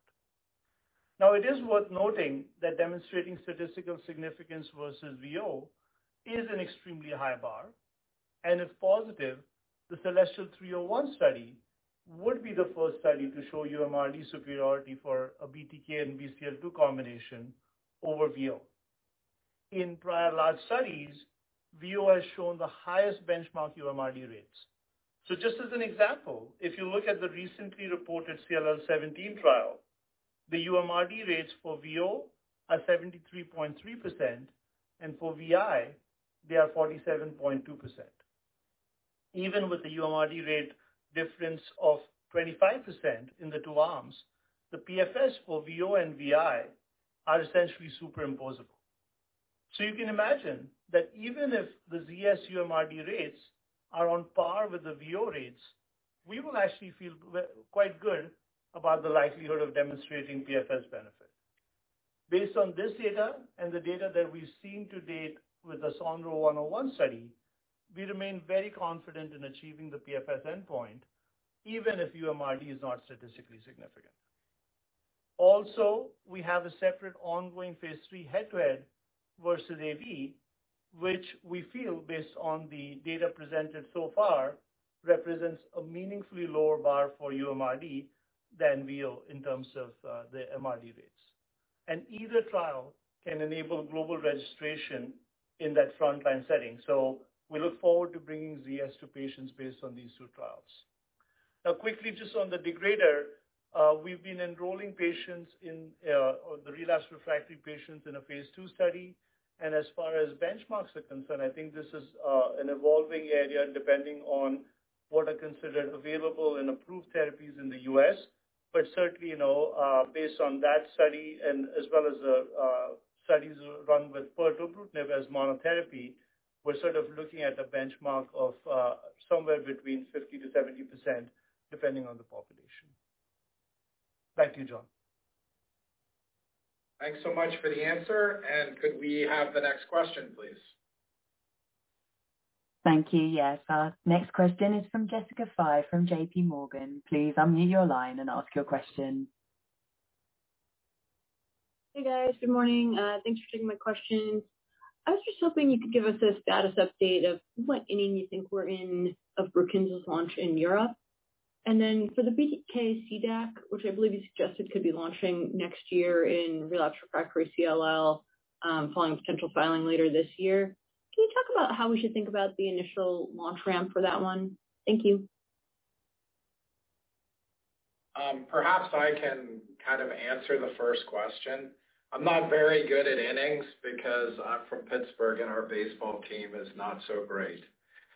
Now, it is worth noting that demonstrating statistical significance versus VO is an extremely high bar, and if positive, the Celestial 301 study would be the first study to show UMRD superiority for a BTK and BCL2 combination over VO. In prior large studies, VO has shown the highest benchmark UMRD rates. So just as an example, if you look at the recently reported CLL17 trial, the UMRD rates for VO are 73.3%, and for VI, they are 47.2%. Even with the UMRD rate difference of 25% in the two arms, the PFS for VO and VI are essentially superimposable. So you can imagine that even if the ZS UMRD rates are on par with the VO rates, we will actually feel quite good about the likelihood of demonstrating PFS benefit. Based on this data and the data that we've seen to date with the Sonro 101 study, we remain very confident in achieving the PFS endpoint, even if UMRD is not statistically significant. Also, we have a separate ongoing phase 3 head-to-head versus AV, which we feel, based on the data presented so far, represents a meaningfully lower bar for UMRD than VO in terms of the MRD rates. And either trial can enable global registration in that frontline setting. So we look forward to bringing ZS to patients based on these two trials. Now, quickly, just on the degrader, we've been enrolling patients in the relapsed refractory patients in a phase 2 study. And as far as benchmarks are concerned, I think this is an evolving area depending on what are considered available and approved therapies in the U.S. But certainly, based on that study and as well as the studies run with pirtobrutinib as monotherapy, we're sort of looking at a benchmark of somewhere between 50 to 70%, depending on the population. Back to you, John. Thanks so much for the answer. And could we have the next question, please? Thank you. Yes. Our next question is from Jessica Fye from JP Morgan. Please unmute your line and ask your question. Hey guys, good morning. Thanks for taking my questions. I was just hoping you could give us a status update of what inning you think we're in of Brukinza's launch in Europe. And then for the BTK CDAC, which I believe you suggested could be launching next year in relapsed refractory CLL, following potential filing later this year. Can you talk about how we should think about the initial launch ramp for that one? Thank you. Perhaps I can kind of answer the first question. I'm not very good at innings because I'm from Pittsburgh and our baseball team is not so great.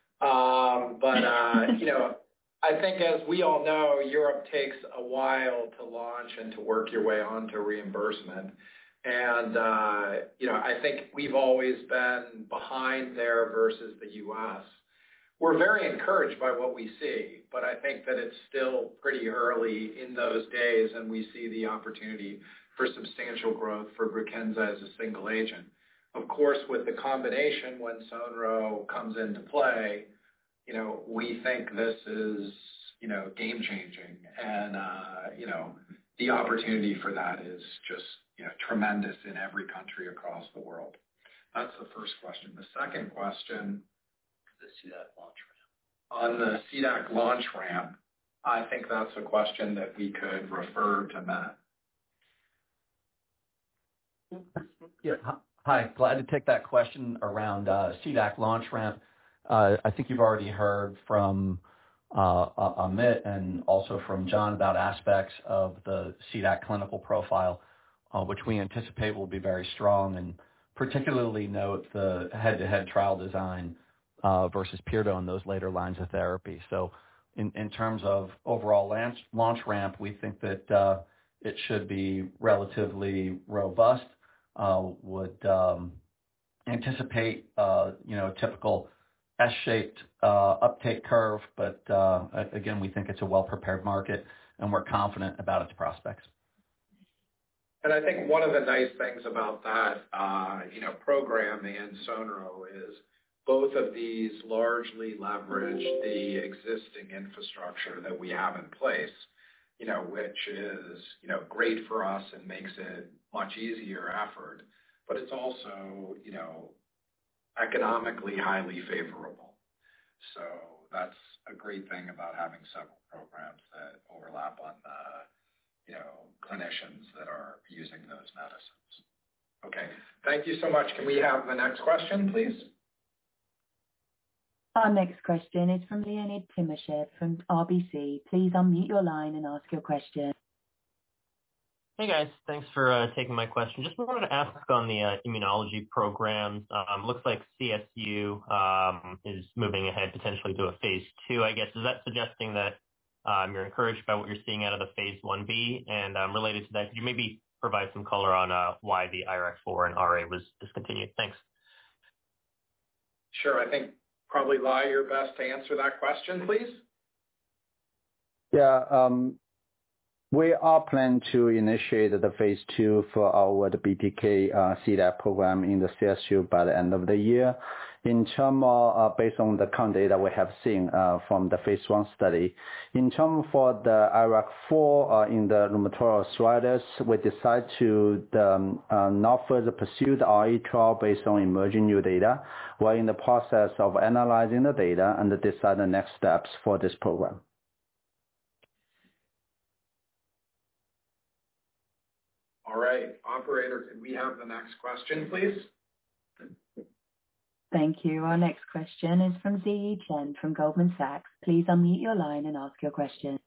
I think as we all know, Europe takes a while to launch and to work your way onto reimbursement. And, I think we've always been behind there versus the U.S. We're very encouraged by what we see, but I think that it's still pretty early in those days, and we see the opportunity for substantial growth for Brukinza as a single agent. Of course, with the combination, when Sonro comes into play, we think this is, game changing. And, the opportunity for that is just, tremendous in every country across the world. That's the first question. The second question, the CDAC launch ramp. On the CDAC launch ramp, I think that's a question that we could refer to Matt. Yeah. Hi. Glad to take that question around CDAC launch ramp. I think you've already heard from Amit and also from John about aspects of the CDAC clinical profile, which we anticipate will be very strong, and particularly note the head-to-head trial design versus Pirto in those later lines of therapy. So in terms of overall launch ramp, we think that it should be relatively robust. Would anticipate a typical S-shaped uptake curve, but again, we think it's a well-prepared market, and we're confident about its prospects. And I think one of the nice things about that, program and Sonro is both of these largely leverage the existing infrastructure that we have in place, which is, great for us and makes it much easier effort. But it's also, economically highly favorable. So that's a great thing about having several programs that overlap on the, clinicians that are using those medicines. Okay, thank you so much. Can we have the next question, please? Our next question is from Leonid Timashev from RBC. Please unmute your line and ask your question. Hey guys, thanks for taking my question. Just wanted to ask on the immunology programs. Looks like CSU is moving ahead potentially to a phase 2, I guess. Is that suggesting that you're encouraged by what you're seeing out of the phase 1B? And related to that, could you maybe provide some color on why the IRAK4 and RA was discontinued? Thanks. Sure. I think probably Lai, you're best to answer that question, please. Yeah, we are planning to initiate the phase 2 for our BTK CDAC program in the CSU by the end of the year. In terms of, based on the current data we have seen from the phase 1 study, in terms for the IRAK4 in the rheumatoid arthritis, we decide to not further pursue the RA trial based on emerging new data. We're in the process of analyzing the data and decide the next steps for this program. All right, operator, can we have the next question, please? Thank you. Our next question is from Ziyi Chen from Goldman Sachs. Please unmute your line and ask your question.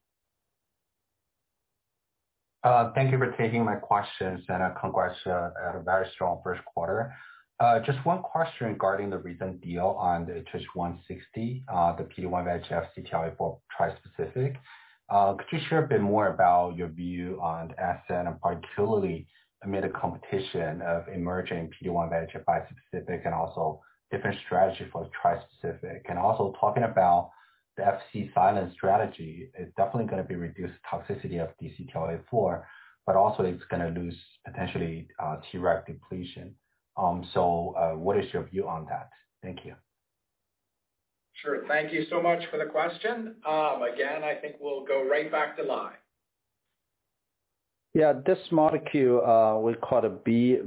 Thank you for taking my questions, and congrats at a very strong first quarter. Just one question regarding the recent deal on the HH160, the PD-1 VEGF CTLA-4 trispecific. Could you share a bit more about your view on the asset, and particularly amid a competition of emerging PD-1 VEGF bispecific and also different strategy for the trispecific? And also talking about the FC silent strategy, it's definitely going to be reduced toxicity of CTLA-4, but also it's going to lose potentially Treg depletion. So what is your view on that? Thank you. Sure. Thank you so much for the question. Again, I think we'll go right back to Lai. Yeah, this molecule we call it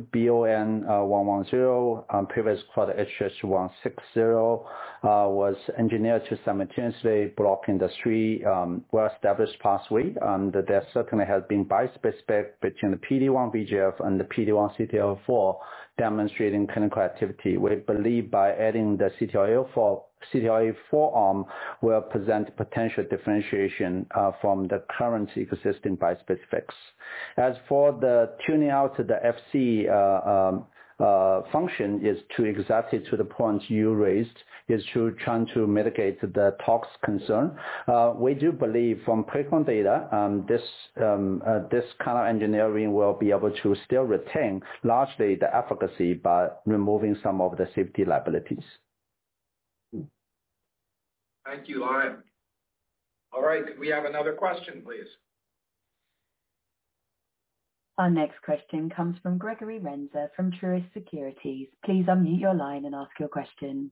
BON110, previously called HH160, was engineered to simultaneously block in the 3 well-established pathway, and there certainly has been bispecific between the PD-1 VEGF and the PD-1 CTLA-4 demonstrating clinical activity. We believe by adding the CTLA-4 arm will present potential differentiation from the current existing bispecifics. As for the tuning out the FC function is to exactly to the point you raised, is to trying to mitigate the tox concern. We do believe from preclinical data, this kind of engineering will be able to still retain largely the efficacy by removing some of the safety liabilities. Thank you, Lai. All right, could we have another question, please? Our next question comes from Gregory Renza from Truist Securities. Please unmute your line and ask your question.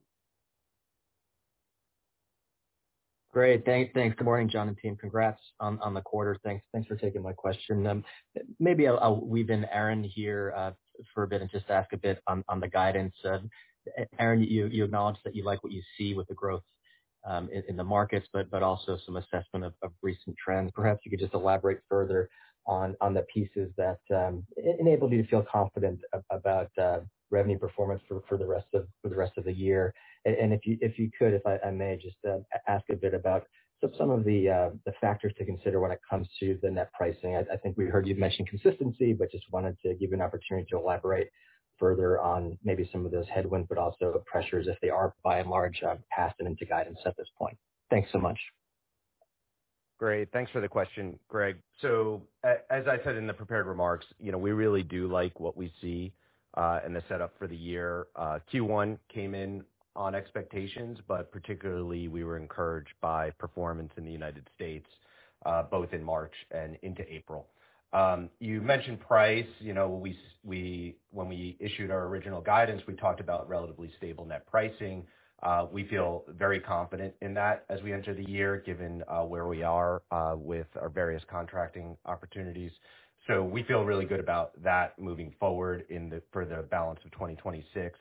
Great. Thanks. Good morning, John and team. Congrats on the quarter. Thanks for taking my question. Maybe I'll weave in Aaron here for a bit and just ask a bit on the guidance. Aaron, you acknowledged that you like what you see with the growth in the markets, but also some assessment of recent trends. Perhaps you could just elaborate further on the pieces that enabled you to feel confident about revenue performance for the rest of the year. And if you could, if I may, just ask a bit about some of the factors to consider when it comes to the net pricing. I think we heard you mention consistency, but just wanted to give you an opportunity to elaborate further on maybe some of those headwinds, but also pressures if they are by and large passed and into guidance at this point. Thanks so much. Great. Thanks for the question, Greg. So as I said in the prepared remarks, we really do like what we see in the setup for the year. Q1 came in on expectations, but particularly we were encouraged by performance in the United States, both in March and into April. You mentioned price. When we issued our original guidance, we talked about relatively stable net pricing. We feel very confident in that as we enter the year, given where we are with our various contracting opportunities. So we feel really good about that moving forward for the balance of 2026.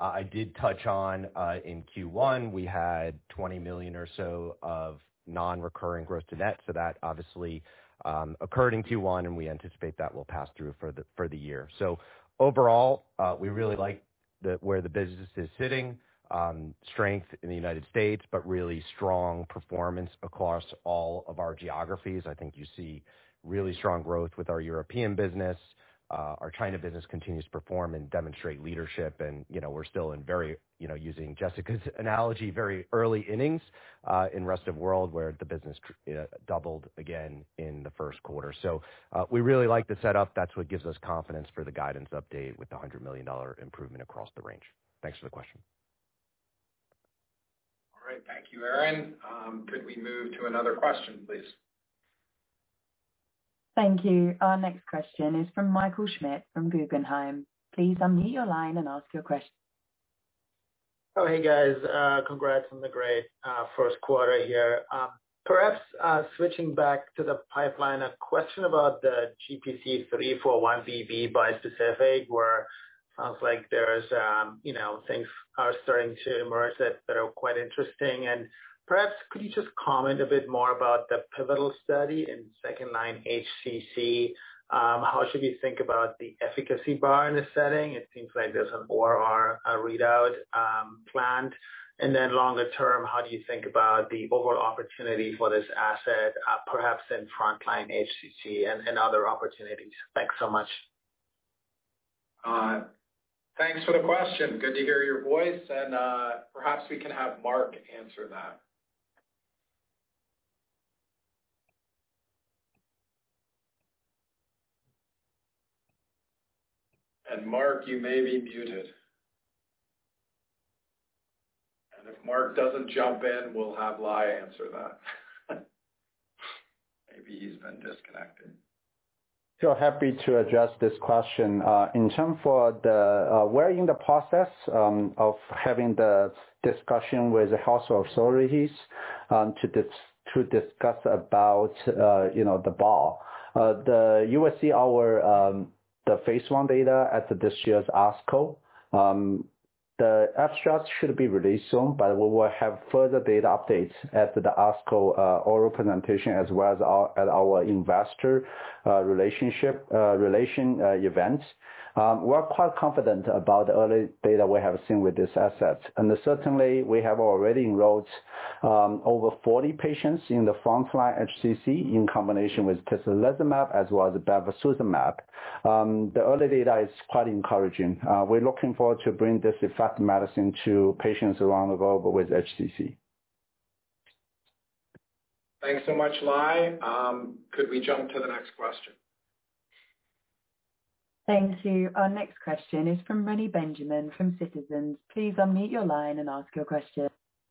I did touch on in Q1, we had $20 million or so of non-recurring gross to net. So that obviously occurred in Q1, and we anticipate that will pass through for the year. So overall, we really like where the business is sitting, strength in the United States, but really strong performance across all of our geographies. I think you see really strong growth with our European business. Our China business continues to perform and demonstrate leadership, and we're still in very, using Jessica's analogy, very early innings in rest of world, where the business doubled again in the first quarter. So we really like the setup. That's what gives us confidence for the guidance update with the $100 million improvement across the range. Thanks for the question. All right, thank you, Aaron. Could we move to another question, please? Thank you. Our next question is from Michael Schmidt from Guggenheim. Please unmute your line and ask your question. Oh, hey guys, congrats on the great first quarter here. Perhaps switching back to the pipeline, a question about the GPC341BB bispecific, where sounds like there's, things are starting to emerge that are quite interesting. And perhaps could you just comment a bit more about the pivotal study in second-line HCC? How should we think about the efficacy bar in this setting? It seems like there's an ORR readout planned. And then longer term, how do you think about the overall opportunity for this asset, perhaps in frontline HCC and other opportunities? Thanks so much. Thanks for the question. Good to hear your voice, and perhaps we can have Mark answer that. And Mark, you may be muted. And if Mark doesn't jump in, we'll have Lai answer that. Maybe he's been disconnected. So happy to address this question. In terms for we're in the process of having the discussion with the health authorities to discuss about the bar. You will see our the phase 1 data at this year's ASCO. The abstract should be released soon, but we will have further data updates at the ASCO oral presentation, as well as at our investor relation event. We're quite confident about the early data we have seen with this asset. And certainly we have already enrolled over 40 patients in the frontline HCC in combination with tislelizumab as well as bevacizumab. The early data is quite encouraging. We're looking forward to bring this effective medicine to patients around the globe with HCC. Thanks so much, Lai. Could we jump to the next question? Thank you. Our next question is from Reni Benjamin from Citizens. Please unmute your line and ask your question.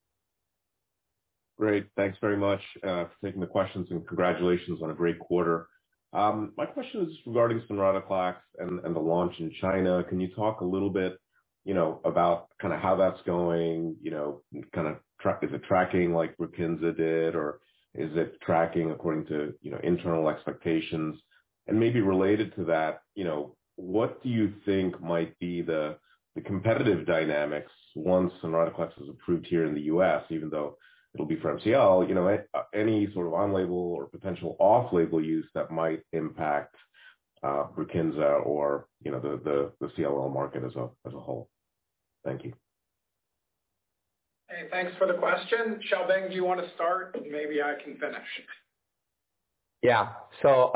Great. Thanks very much for taking the questions, and congratulations on a great quarter. My question is regarding sonrotoclax and the launch in China. Can you talk a little bit, about kind of how that's going? Is it tracking like Brukinsa did, or is it tracking according to internal expectations? And maybe related to that, what do you think might be the competitive dynamics once sonrotoclax is approved here in the U.S., even though it'll be for MCL, any sort of on-label or potential off-label use that might impact Brukinsa or, the CLL market as a whole? Thank you. Hey, thanks for the question. Xiaobing, do you want to start? Maybe I can finish. Yeah. So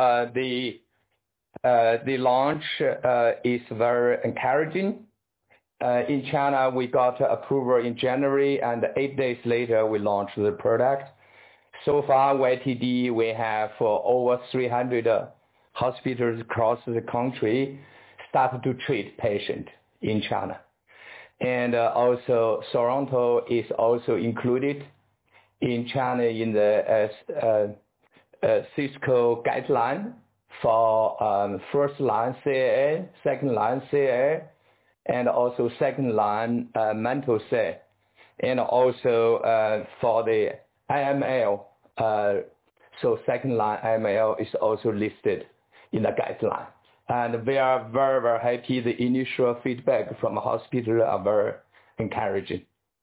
the launch is very encouraging. In China, we got approval in January, and 8 days later, we launched the product. So far, YTD, we have over 300 hospitals across the country started to treat patients in China. And also, Toronto is also included in China in the CSCO guideline for first-line CAA, second-line CAA, and also second-line mantle cell, and also for the AML. So second-line AML is also listed in the guideline. and we are very, very happy. The initial feedback from the hospital are very encouraging.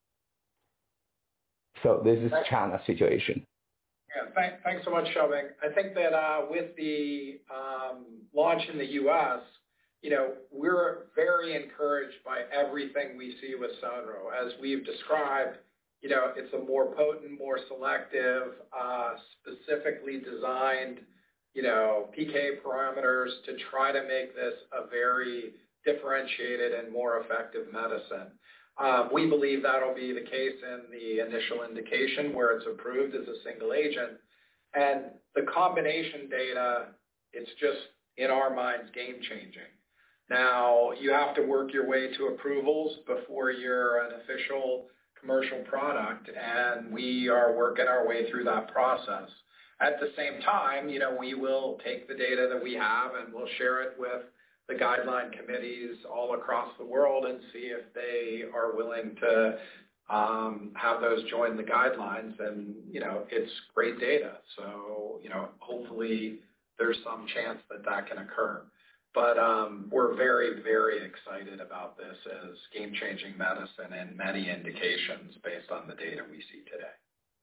So this is China situation. Yeah, thanks so much, Xiaobing. I think that with the launch in the U.S., we're very encouraged by everything we see with Sonro. As we've described, it's a more potent, more selective, specifically designed, PK parameters to try to make this a very differentiated and more effective medicine. We believe that'll be the case in the initial indication where it's approved as a single agent. And the combination data, it's just, in our minds, game-changing. Now, you have to work your way to approvals before you're an official commercial product, and we are working our way through that process. At the same time, we will take the data that we have and we'll share it with the guideline committees all across the world and see if they are willing to have those join the guidelines. And, it's great data. So, hopefully there's some chance that that can occur. But we're very, very excited about this as game-changing medicine in many indications based on the data we see today.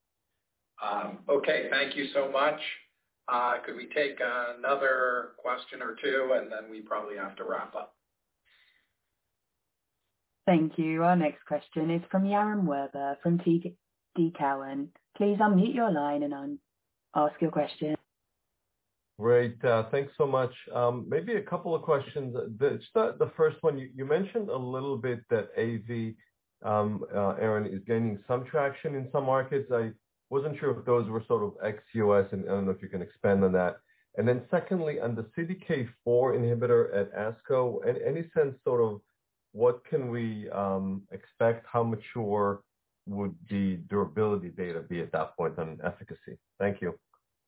Okay, thank you so much. Could we take another question or two, and then we probably have to wrap up? Thank you. Our next question is from Yaron Werber from TD Cowen. Please unmute your line and ask your question. Great. Thanks so much. Maybe a couple of questions. The first one, you mentioned a little bit that AV, Aaron, is gaining some traction in some markets. I wasn't sure if those were sort of ex-US, and I don't know if you can expand on that. And then secondly, on the CDK4 inhibitor at ASCO, any sense sort of what can we expect? How mature would the durability data be at that point on efficacy? Thank you.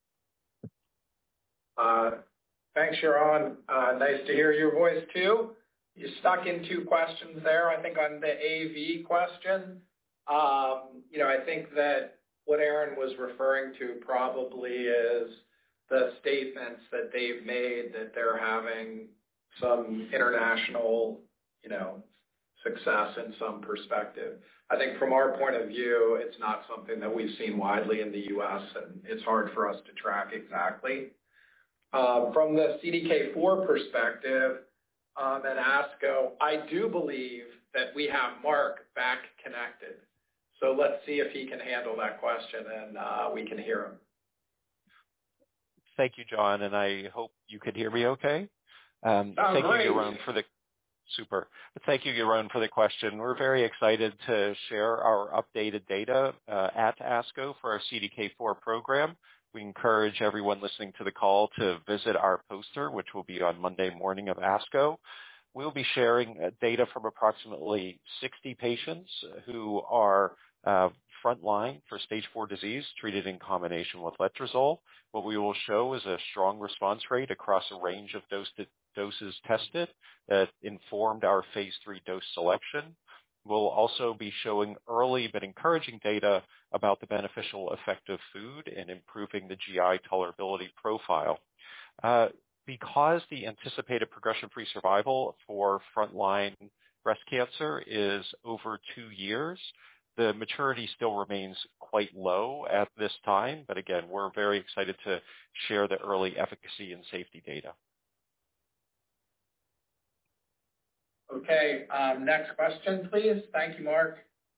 Thanks, Yaron. Nice to hear your voice too. You stuck in two questions there. I think on the AV question, I think that what Aaron was referring to probably is the statements that they've made that they're having some international, success in some perspective. I think from our point of view, it's not something that we've seen widely in the U.S., and it's hard for us to track exactly. From the CDK4 perspective at ASCO, I do believe that we have Mark back connected. So let's see if he can handle that question and we can hear him. Thank you, John, and I hope you could hear me okay. Thank you, Yaron, for the super. Thank you, Yaron, for the question. We're very excited to share our updated data at ASCO for our CDK4 program. We encourage everyone listening to the call to visit our poster, which will be on Monday morning of ASCO. We'll be sharing data from approximately 60 patients who are frontline for stage 4 disease treated in combination with letrozole. What we will show is a strong response rate across a range of doses tested that informed our phase 3 dose selection. We'll also be showing early but encouraging data about the beneficial effect of food in improving the GI tolerability profile. Because the anticipated progression-free survival for frontline breast cancer is over 2 years, the maturity still remains quite low at this time. But again, we're very excited to share the early efficacy and safety data. Okay, next question, please. Thank you, Mark.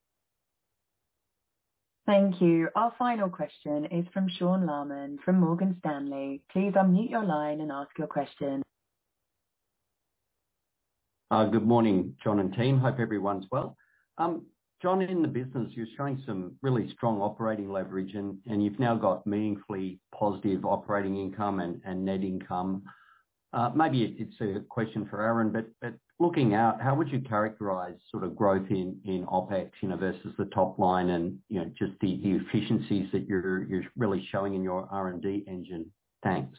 Thank you. Our final question is from Sean Laaman from Morgan Stanley. Please unmute your line and ask your question. Good morning, John and team. Hope everyone's well. John, in the business, you're showing some really strong operating leverage, and you've now got meaningfully positive operating income and net income. Maybe it's a question for Aaron, but looking out, how would you characterize sort of growth in OpEx, versus the top line and, just the efficiencies that you're really showing in your R&D engine? Thanks.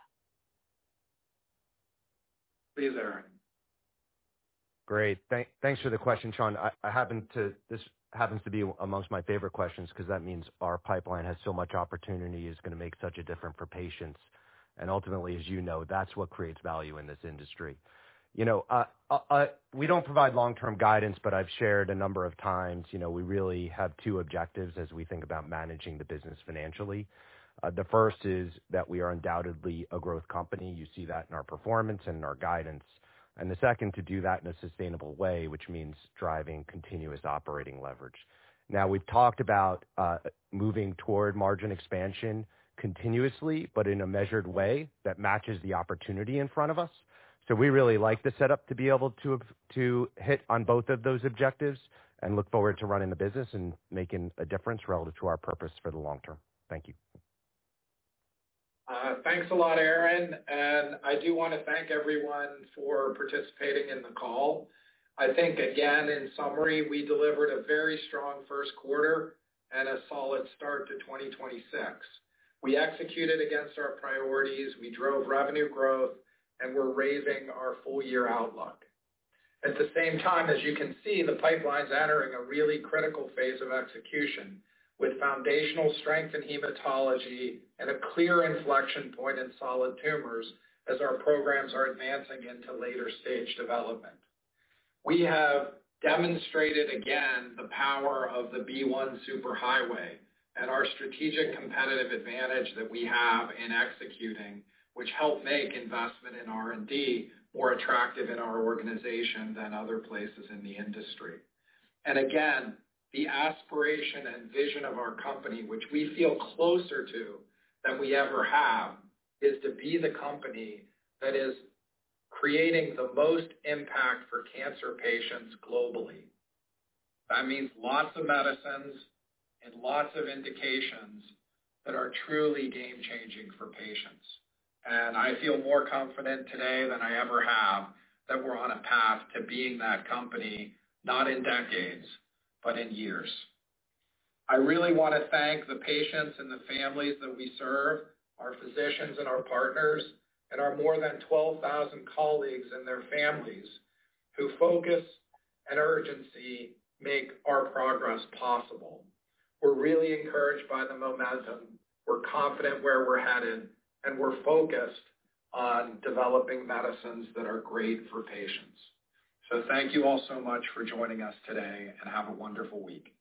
Please, Aaron. Great. Thanks for the question, Sean. This happens to be amongst my favorite questions because that means our pipeline has so much opportunity, is going to make such a difference for patients. And ultimately, as you know, that's what creates value in this industry. We don't provide long-term guidance, but I've shared a number of times, we really have two objectives as we think about managing the business financially. The first is that we are undoubtedly a growth company. You see that in our performance and in our guidance. And the second, to do that in a sustainable way, which means driving continuous operating leverage. Now, we've talked about moving toward margin expansion continuously, but in a measured way that matches the opportunity in front of us. So we really like the setup to be able to hit on both of those objectives and look forward to running the business and making a difference relative to our purpose for the long term. Thank you. Thanks a lot, Aaron. And I do want to thank everyone for participating in the call. I think, again, in summary, we delivered a very strong first quarter and a solid start to 2026. We executed against our priorities, we drove revenue growth, and we're raising our full-year outlook. At the same time, as you can see, the pipeline's entering a really critical phase of execution with foundational strength in hematology and a clear inflection point in solid tumors as our programs are advancing into later stage development. We have demonstrated again the power of the B1 superhighway and our strategic competitive advantage that we have in executing, which help make investment in R&D more attractive in our organization than other places in the industry. And again, the aspiration and vision of our company, which we feel closer to than we ever have, is to be the company that is creating the most impact for cancer patients globally. That means lots of medicines and lots of indications that are truly game-changing for patients. And I feel more confident today than I ever have that we're on a path to being that company, not in decades, but in years. I really want to thank the patients and the families that we serve, our physicians and our partners, and our more than 12,000 colleagues and their families who focus and urgency make our progress possible. We're really encouraged by the momentum. We're confident where we're headed, and we're focused on developing medicines that are great for patients. So thank you all so much for joining us today, and have a wonderful week.